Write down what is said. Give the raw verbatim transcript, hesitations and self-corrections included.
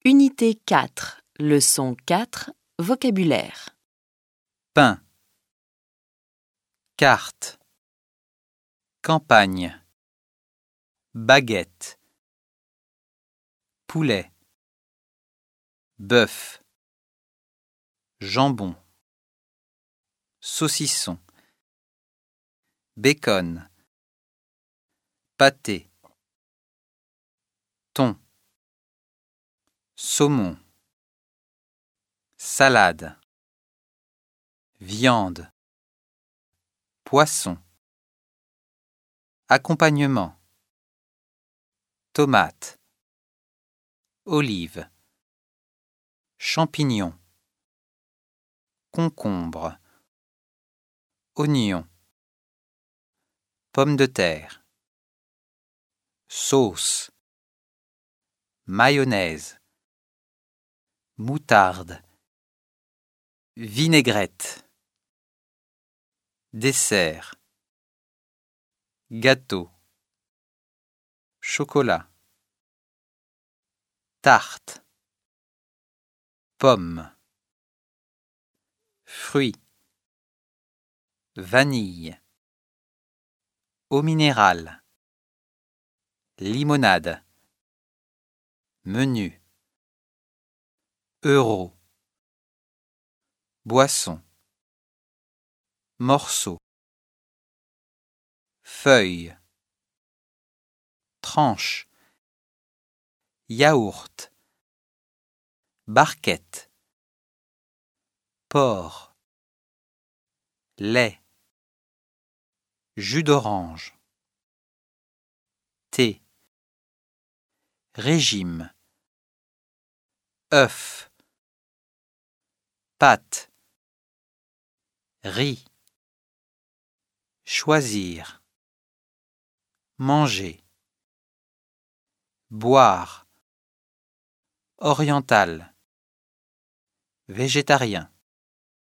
Unité quatre, leçon quatre, vocabulaire. Pain, carte, campagne, baguette, poulet, bœuf, jambon, saucisson, bacon, pâté, thon, saumon, salade, viande, poisson, accompagnement, tomate, olive, champignons, concombre, oignon, pommes de terre, sauce, mayonnaise, moutarde, vinaigrette, dessert, gâteau, chocolat, tarte, pomme, fruits, vanille, eau minérale, limonade, menu, euro, boisson, morceau, feuille, tranche, yaourt, barquette, porc, lait, jus d'orange, thé, régime, œuf, pâte, riz, choisir, manger, boire, oriental, végétarien.